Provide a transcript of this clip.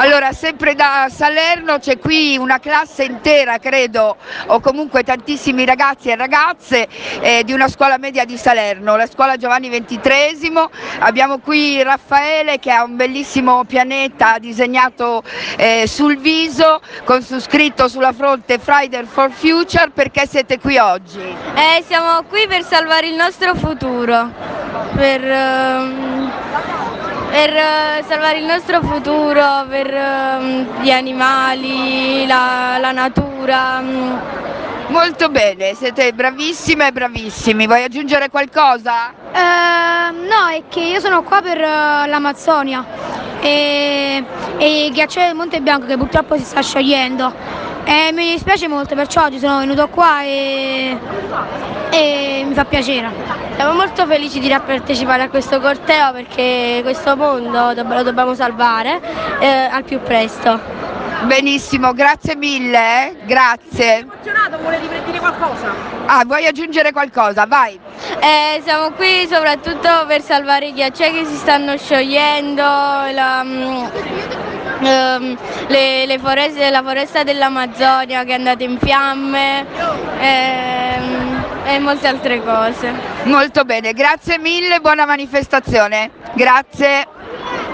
Allora, sempre da Salerno c'è qui una classe intera, credo, o comunque tantissimi ragazzi e ragazze di una scuola media di Salerno, la scuola Giovanni XXIII. Abbiamo qui Raffaele che ha un bellissimo pianeta disegnato sul viso con su scritto sulla fronte Friday for Future. Perché siete qui oggi? Siamo qui per salvare il nostro futuro, per salvare il nostro futuro, per gli animali, la natura. Molto bene, siete bravissime e bravissimi. Vuoi aggiungere qualcosa? No, è che io sono qua per l'Amazzonia e il ghiacciaio del Monte Bianco che purtroppo si sta sciogliendo. Mi dispiace molto, perciò oggi sono venuto qua e mi fa piacere. Siamo molto felici di partecipare a questo corteo perché questo mondo lo dobbiamo salvare al più presto. Benissimo, grazie mille, grazie. Emozionato, vuole dire qualcosa? Ah, vuoi aggiungere qualcosa? Vai. Siamo qui soprattutto per salvare i ghiacciai che si stanno sciogliendo, la foresta dell'Amazzonia che è andata in fiamme e molte altre cose. Molto bene, grazie mille, buona manifestazione. Grazie.